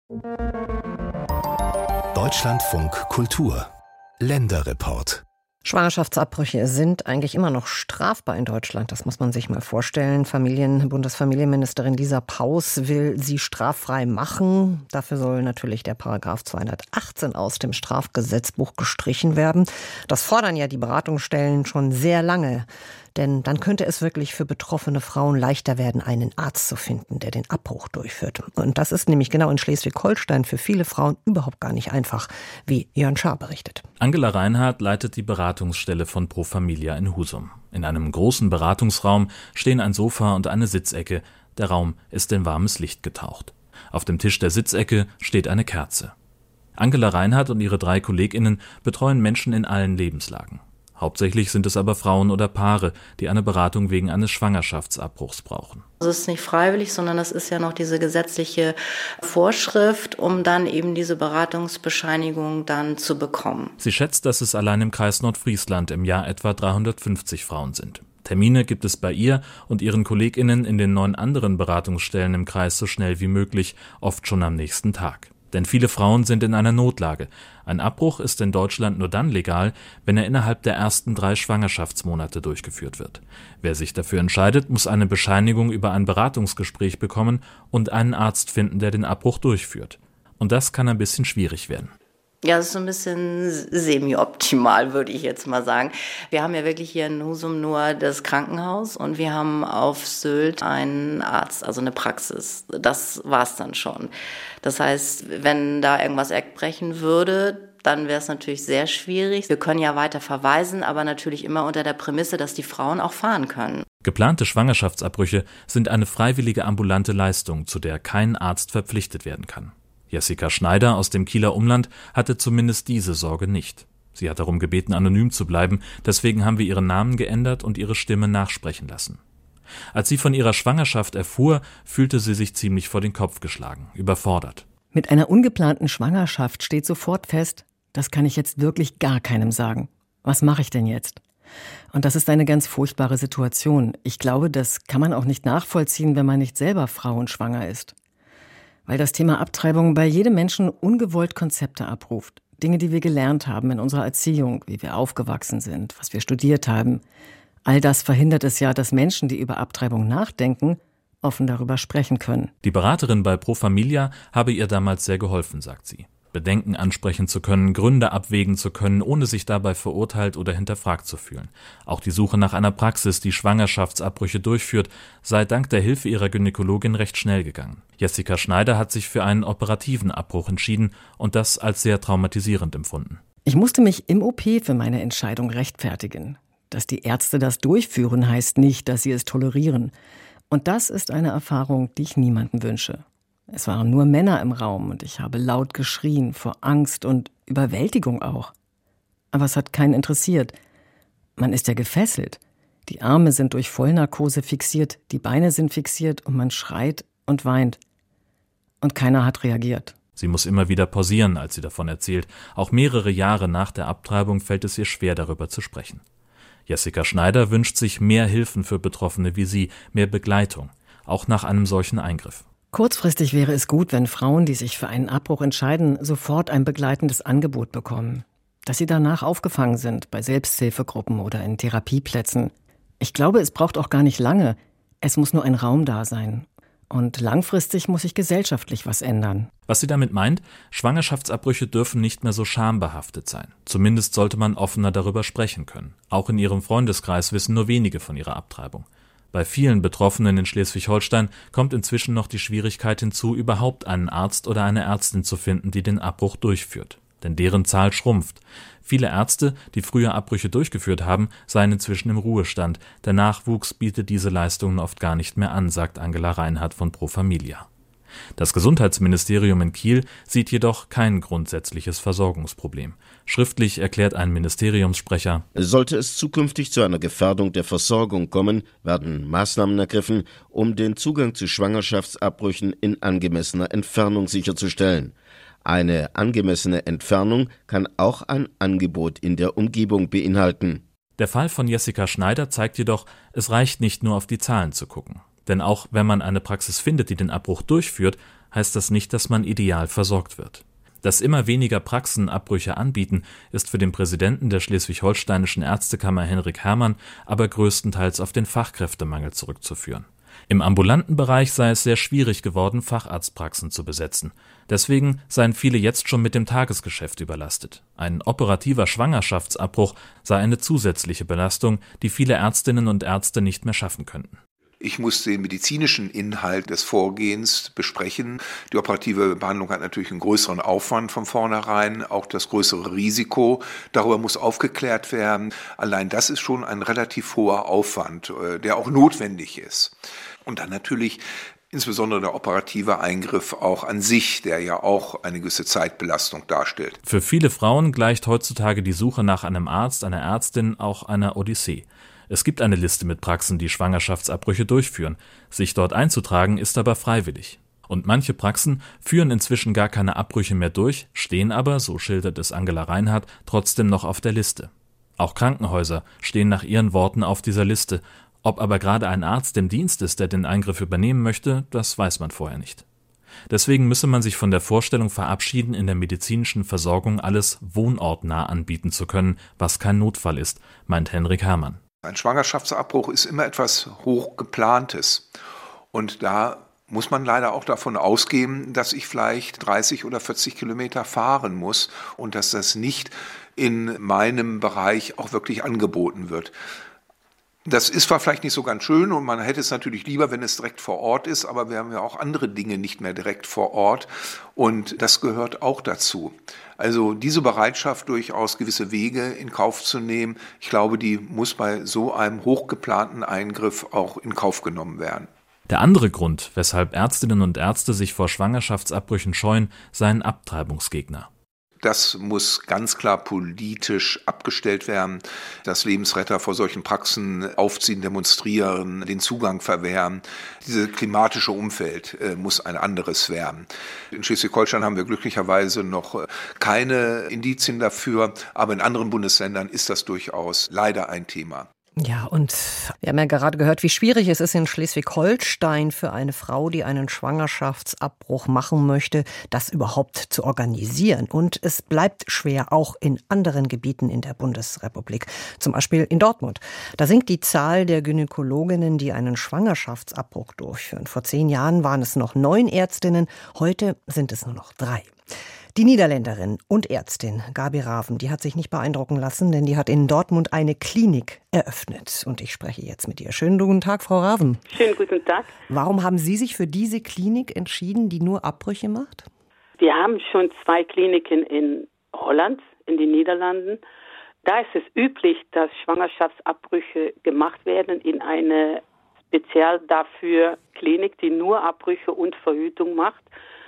Deutschlandfunk Kultur Länderreport. Schwangerschaftsabbrüche sind eigentlich immer noch strafbar in Deutschland. Das muss man sich mal vorstellen. Bundesfamilienministerin Lisa Paus will sie straffrei machen. Dafür soll natürlich der Paragraph 218 aus dem Strafgesetzbuch gestrichen werden. Das fordern ja die Beratungsstellen schon sehr lange. Denn dann könnte es wirklich für betroffene Frauen leichter werden, einen Arzt zu finden, der den Abbruch durchführt. Und das ist nämlich genau in Schleswig-Holstein für viele Frauen überhaupt gar nicht einfach, wie Jörn Schaar berichtet. Angela Reinhardt leitet die Beratungsstelle von Pro Familia in Husum. In einem großen Beratungsraum stehen ein Sofa und eine Sitzecke. Der Raum ist in warmes Licht getaucht. Auf dem Tisch der Sitzecke steht eine Kerze. Angela Reinhardt und ihre 3 KollegInnen betreuen Menschen in allen Lebenslagen. Hauptsächlich sind es aber Frauen oder Paare, die eine Beratung wegen eines Schwangerschaftsabbruchs brauchen. Also es ist nicht freiwillig, sondern es ist ja noch diese gesetzliche Vorschrift, um dann eben diese Beratungsbescheinigung dann zu bekommen. Sie schätzt, dass es allein im Kreis Nordfriesland im Jahr etwa 350 Frauen sind. Termine gibt es bei ihr und ihren KollegInnen in den 9 anderen Beratungsstellen im Kreis so schnell wie möglich, oft schon am nächsten Tag. Denn viele Frauen sind in einer Notlage. Ein Abbruch ist in Deutschland nur dann legal, wenn er innerhalb der ersten 3 Schwangerschaftsmonate durchgeführt wird. Wer sich dafür entscheidet, muss eine Bescheinigung über ein Beratungsgespräch bekommen und einen Arzt finden, der den Abbruch durchführt. Und das kann ein bisschen schwierig werden. Ja, das ist so ein bisschen semi-optimal, würde ich jetzt mal sagen. Wir haben ja wirklich hier in Husum nur das Krankenhaus und wir haben auf Sylt einen Arzt, also eine Praxis. Das war's dann schon. Das heißt, wenn da irgendwas eckbrechen würde, dann wäre es natürlich sehr schwierig. Wir können ja weiter verweisen, aber natürlich immer unter der Prämisse, dass die Frauen auch fahren können. Geplante Schwangerschaftsabbrüche sind eine freiwillige ambulante Leistung, zu der kein Arzt verpflichtet werden kann. Jessica Schneider aus dem Kieler Umland hatte zumindest diese Sorge nicht. Sie hat darum gebeten, anonym zu bleiben, deswegen haben wir ihren Namen geändert und ihre Stimme nachsprechen lassen. Als sie von ihrer Schwangerschaft erfuhr, fühlte sie sich ziemlich vor den Kopf geschlagen, überfordert. Mit einer ungeplanten Schwangerschaft steht sofort fest, das kann ich jetzt wirklich gar keinem sagen. Was mache ich denn jetzt? Und das ist eine ganz furchtbare Situation. Ich glaube, das kann man auch nicht nachvollziehen, wenn man nicht selber Frau und schwanger ist. Weil das Thema Abtreibung bei jedem Menschen ungewollt Konzepte abruft. Dinge, die wir gelernt haben in unserer Erziehung, wie wir aufgewachsen sind, was wir studiert haben. All das verhindert es ja, dass Menschen, die über Abtreibung nachdenken, offen darüber sprechen können. Die Beraterin bei Pro Familia habe ihr damals sehr geholfen, sagt sie. Bedenken ansprechen zu können, Gründe abwägen zu können, ohne sich dabei verurteilt oder hinterfragt zu fühlen. Auch die Suche nach einer Praxis, die Schwangerschaftsabbrüche durchführt, sei dank der Hilfe ihrer Gynäkologin recht schnell gegangen. Jessica Schneider hat sich für einen operativen Abbruch entschieden und das als sehr traumatisierend empfunden. Ich musste mich im OP für meine Entscheidung rechtfertigen. Dass die Ärzte das durchführen, heißt nicht, dass sie es tolerieren. Und das ist eine Erfahrung, die ich niemandem wünsche. Es waren nur Männer im Raum und ich habe laut geschrien, vor Angst und Überwältigung auch. Aber es hat keinen interessiert. Man ist ja gefesselt. Die Arme sind durch Vollnarkose fixiert, die Beine sind fixiert und man schreit und weint. Und keiner hat reagiert. Sie muss immer wieder pausieren, als sie davon erzählt. Auch mehrere Jahre nach der Abtreibung fällt es ihr schwer, darüber zu sprechen. Jessica Schneider wünscht sich mehr Hilfen für Betroffene wie sie, mehr Begleitung, auch nach einem solchen Eingriff. Kurzfristig wäre es gut, wenn Frauen, die sich für einen Abbruch entscheiden, sofort ein begleitendes Angebot bekommen. Dass sie danach aufgefangen sind bei Selbsthilfegruppen oder in Therapieplätzen. Ich glaube, es braucht auch gar nicht lange. Es muss nur ein Raum da sein. Und langfristig muss sich gesellschaftlich was ändern. Was sie damit meint, Schwangerschaftsabbrüche dürfen nicht mehr so schambehaftet sein. Zumindest sollte man offener darüber sprechen können. Auch in ihrem Freundeskreis wissen nur wenige von ihrer Abtreibung. Bei vielen Betroffenen in Schleswig-Holstein kommt inzwischen noch die Schwierigkeit hinzu, überhaupt einen Arzt oder eine Ärztin zu finden, die den Abbruch durchführt. Denn deren Zahl schrumpft. Viele Ärzte, die früher Abbrüche durchgeführt haben, seien inzwischen im Ruhestand. Der Nachwuchs bietet diese Leistungen oft gar nicht mehr an, sagt Angela Reinhardt von Pro Familia. Das Gesundheitsministerium in Kiel sieht jedoch kein grundsätzliches Versorgungsproblem. Schriftlich erklärt ein Ministeriumssprecher: Sollte es zukünftig zu einer Gefährdung der Versorgung kommen, werden Maßnahmen ergriffen, um den Zugang zu Schwangerschaftsabbrüchen in angemessener Entfernung sicherzustellen. Eine angemessene Entfernung kann auch ein Angebot in der Umgebung beinhalten. Der Fall von Jessica Schneider zeigt jedoch, es reicht nicht nur auf die Zahlen zu gucken. Denn auch wenn man eine Praxis findet, die den Abbruch durchführt, heißt das nicht, dass man ideal versorgt wird. Dass immer weniger Praxen Abbrüche anbieten, ist für den Präsidenten der Schleswig-Holsteinischen Ärztekammer Henrik Herrmann aber größtenteils auf den Fachkräftemangel zurückzuführen. Im ambulanten Bereich sei es sehr schwierig geworden, Facharztpraxen zu besetzen. Deswegen seien viele jetzt schon mit dem Tagesgeschäft überlastet. Ein operativer Schwangerschaftsabbruch sei eine zusätzliche Belastung, die viele Ärztinnen und Ärzte nicht mehr schaffen könnten. Ich muss den medizinischen Inhalt des Vorgehens besprechen. Die operative Behandlung hat natürlich einen größeren Aufwand von vornherein, auch das größere Risiko. Darüber muss aufgeklärt werden. Allein das ist schon ein relativ hoher Aufwand, der auch notwendig ist. Und dann natürlich insbesondere der operative Eingriff auch an sich, der ja auch eine gewisse Zeitbelastung darstellt. Für viele Frauen gleicht heutzutage die Suche nach einem Arzt, einer Ärztin auch einer Odyssee. Es gibt eine Liste mit Praxen, die Schwangerschaftsabbrüche durchführen. Sich dort einzutragen, ist aber freiwillig. Und manche Praxen führen inzwischen gar keine Abbrüche mehr durch, stehen aber, so schildert es Angela Reinhardt, trotzdem noch auf der Liste. Auch Krankenhäuser stehen nach ihren Worten auf dieser Liste. Ob aber gerade ein Arzt im Dienst ist, der den Eingriff übernehmen möchte, das weiß man vorher nicht. Deswegen müsse man sich von der Vorstellung verabschieden, in der medizinischen Versorgung alles wohnortnah anbieten zu können, was kein Notfall ist, meint Henrik Herrmann. Ein Schwangerschaftsabbruch ist immer etwas Hochgeplantes. Und da muss man leider auch davon ausgehen, dass ich vielleicht 30 oder 40 Kilometer fahren muss und dass das nicht in meinem Bereich auch wirklich angeboten wird. Das ist zwar vielleicht nicht so ganz schön und man hätte es natürlich lieber, wenn es direkt vor Ort ist, aber wir haben ja auch andere Dinge nicht mehr direkt vor Ort und das gehört auch dazu. Also diese Bereitschaft, durchaus gewisse Wege in Kauf zu nehmen, ich glaube, die muss bei so einem hochgeplanten Eingriff auch in Kauf genommen werden. Der andere Grund, weshalb Ärztinnen und Ärzte sich vor Schwangerschaftsabbrüchen scheuen, seien Abtreibungsgegner. Das muss ganz klar politisch abgestellt werden, dass Lebensretter vor solchen Praxen aufziehen, demonstrieren, den Zugang verwehren. Dieses klimatische Umfeld muss ein anderes werden. In Schleswig-Holstein haben wir glücklicherweise noch keine Indizien dafür, aber in anderen Bundesländern ist das durchaus leider ein Thema. Ja, und wir haben ja gerade gehört, wie schwierig es ist in Schleswig-Holstein für eine Frau, die einen Schwangerschaftsabbruch machen möchte, das überhaupt zu organisieren. Und es bleibt schwer, auch in anderen Gebieten in der Bundesrepublik. Zum Beispiel in Dortmund. Da sinkt die Zahl der Gynäkologinnen, die einen Schwangerschaftsabbruch durchführen. Vor 10 Jahren waren es noch 9 Ärztinnen, heute sind es nur noch 3. Die Niederländerin und Ärztin Gabi Raven, die hat sich nicht beeindrucken lassen, denn die hat in Dortmund eine Klinik eröffnet. Und ich spreche jetzt mit ihr. Schönen guten Tag, Frau Raven. Schönen guten Tag. Warum haben Sie sich für diese Klinik entschieden, die nur Abbrüche macht? Wir haben schon 2 Kliniken in Holland, in den Niederlanden. Da ist es üblich, dass Schwangerschaftsabbrüche gemacht werden in eine speziell dafür Klinik, die nur Abbrüche und Verhütung macht.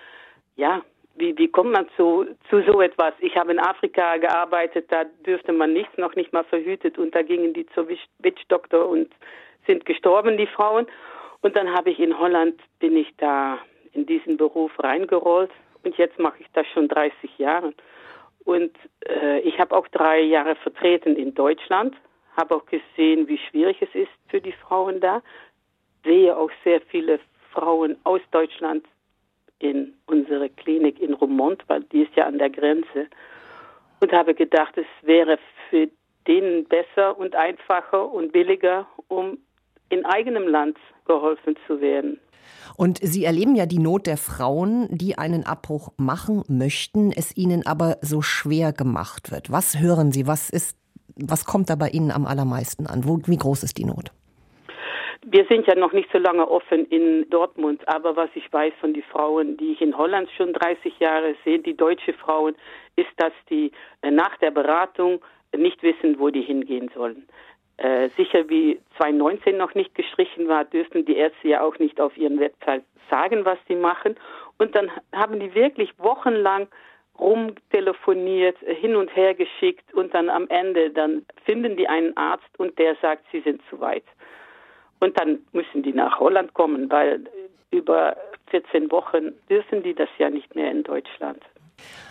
Ja, wie kommt man zu so etwas? Ich habe in Afrika gearbeitet, da dürfte man noch nicht mal verhütet und da gingen die zur Witchdoktor und sind gestorben, die Frauen. Und dann bin ich da in diesen Beruf reingerollt und jetzt mache ich das schon 30 Jahre. Und ich habe auch 3 Jahre vertreten in Deutschland, habe auch gesehen, wie schwierig es ist für die Frauen da, sehe auch sehr viele Frauen aus Deutschland in unsere Klinik in Roermond, weil die ist ja an der Grenze. Und habe gedacht, es wäre für denen besser und einfacher und billiger, um in eigenem Land geholfen zu werden. Und Sie erleben ja die Not der Frauen, die einen Abbruch machen möchten, es ihnen aber so schwer gemacht wird. Was hören Sie? Was kommt da bei Ihnen am allermeisten an? Wie groß ist die Not? Wir sind ja noch nicht so lange offen in Dortmund, aber was ich weiß von den Frauen, die ich in Holland schon 30 Jahre sehe, die deutsche Frauen, ist, dass die nach der Beratung nicht wissen, wo die hingehen sollen. Sicher wie 2019 noch nicht gestrichen war, dürften die Ärzte ja auch nicht auf ihren Website sagen, was sie machen. Und dann haben die wirklich wochenlang rumtelefoniert, hin und her geschickt und dann am Ende, dann finden die einen Arzt und der sagt, sie sind zu weit. Und dann müssen die nach Holland kommen, weil über 14 Wochen dürfen die das ja nicht mehr in Deutschland.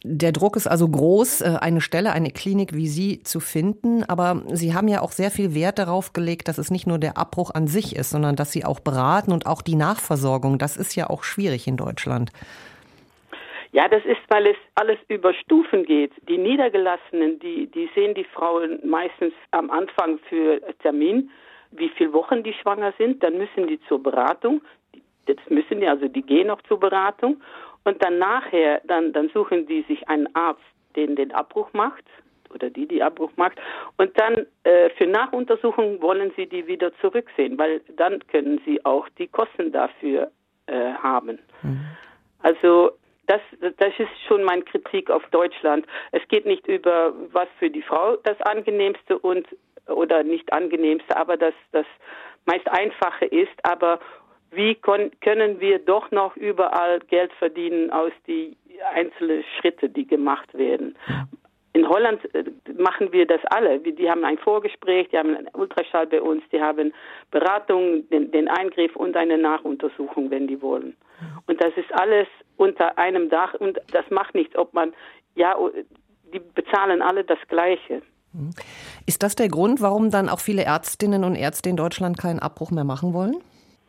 Der Druck ist also groß, eine Stelle, eine Klinik wie Sie zu finden. Aber Sie haben ja auch sehr viel Wert darauf gelegt, dass es nicht nur der Abbruch an sich ist, sondern dass Sie auch beraten und auch die Nachversorgung. Das ist ja auch schwierig in Deutschland. Ja, das ist, weil es alles über Stufen geht. Die Niedergelassenen, die sehen die Frauen meistens am Anfang für Termin, wie viele Wochen die schwanger sind. Dann müssen die zur Beratung. Die gehen noch zur Beratung. Und dann nachher, dann suchen die sich einen Arzt, den Abbruch macht oder die Abbruch macht. Und dann für Nachuntersuchung wollen sie die wieder zurücksehen, weil dann können sie auch die Kosten dafür haben. Mhm. Also das ist schon meine Kritik auf Deutschland. Es geht nicht über, was für die Frau das Angenehmste oder nicht Angenehmste, aber das meist Einfache ist. Aber wie können wir doch noch überall Geld verdienen aus die einzelnen Schritte, die gemacht werden? In Holland machen wir das alle. Die haben ein Vorgespräch, die haben einen Ultraschall bei uns, die haben Beratung, den Eingriff und eine Nachuntersuchung, wenn die wollen. Und das ist alles unter einem Dach und das macht nichts, die bezahlen alle das Gleiche. Ist das der Grund, warum dann auch viele Ärztinnen und Ärzte in Deutschland keinen Abbruch mehr machen wollen?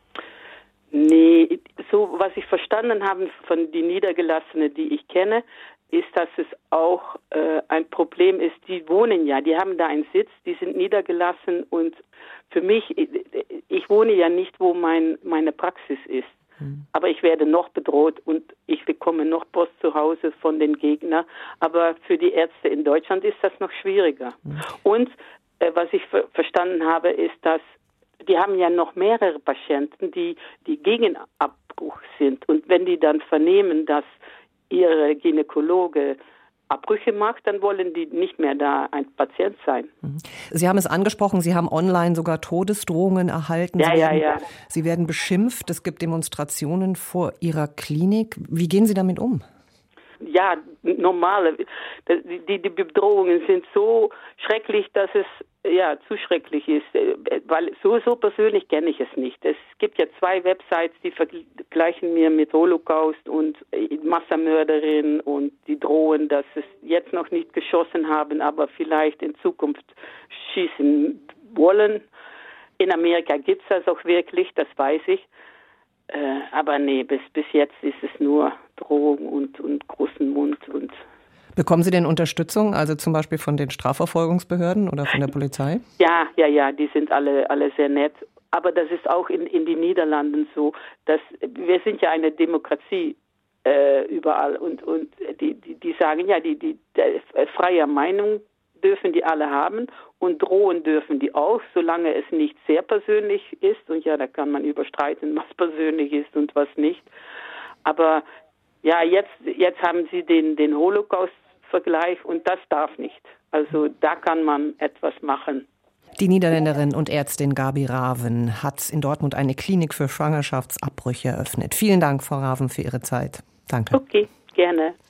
Nee, so was ich verstanden habe von den Niedergelassenen, die ich kenne, ist, dass es auch ein Problem ist, die wohnen ja, die haben da einen Sitz, die sind niedergelassen und für mich, ich wohne ja nicht, wo meine Praxis ist. Aber ich werde noch bedroht und ich bekomme noch Post zu Hause von den Gegnern. Aber für die Ärzte in Deutschland ist das noch schwieriger. Und was ich verstanden habe, ist, dass die haben ja noch mehrere Patienten, die gegen Abbruch sind. Und wenn die dann vernehmen, dass ihre Gynäkologe Abbrüche macht, dann wollen die nicht mehr da ein Patient sein. Sie haben es angesprochen, Sie haben online sogar Todesdrohungen erhalten. Sie werden beschimpft, es gibt Demonstrationen vor Ihrer Klinik. Wie gehen Sie damit um? Ja, normal. Die Bedrohungen sind so schrecklich, dass es zu schrecklich ist, weil so persönlich kenne ich es nicht. Es gibt ja 2 Websites, die vergleichen mir mit Holocaust und Massenmörderin und die drohen, dass es jetzt noch nicht geschossen haben, aber vielleicht in Zukunft schießen wollen. In Amerika gibt es das auch wirklich, das weiß ich. Aber nee, bis jetzt ist es nur Drohung und großen Mund und. Bekommen Sie denn Unterstützung, also zum Beispiel von den Strafverfolgungsbehörden oder von der Polizei? Ja, die sind alle sehr nett. Aber das ist auch in den Niederlanden so, dass wir sind ja eine Demokratie überall und die sagen ja, die freie Meinung dürfen die alle haben und drohen dürfen die auch, solange es nicht sehr persönlich ist. Und ja, da kann man überstreiten, was persönlich ist und was nicht. Aber ja, jetzt haben sie den Holocaust-Vergleich und das darf nicht. Also da kann man etwas machen. Die Niederländerin und Ärztin Gabi Raven hat in Dortmund eine Klinik für Schwangerschaftsabbrüche eröffnet. Vielen Dank, Frau Raven, für Ihre Zeit. Danke. Okay, gerne.